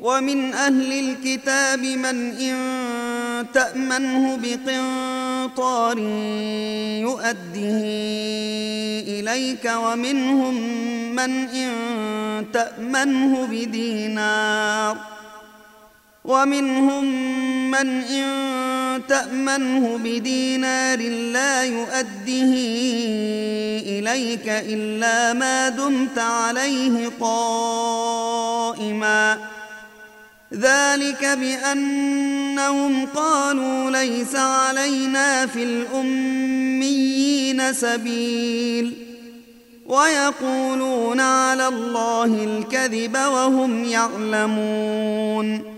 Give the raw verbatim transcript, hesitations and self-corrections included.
ومن أهل الكتاب من إن تأمنه بقنطار يؤده إليك ومنهم من إن تأمنه بدينار ومنهم من إن تأمنه بدينار لا يؤده إليك إلا ما دمت عليه قائما ذلك بأنهم قالوا ليس علينا في الأميين سبيل ويقولون على الله الكذب وهم يعلمون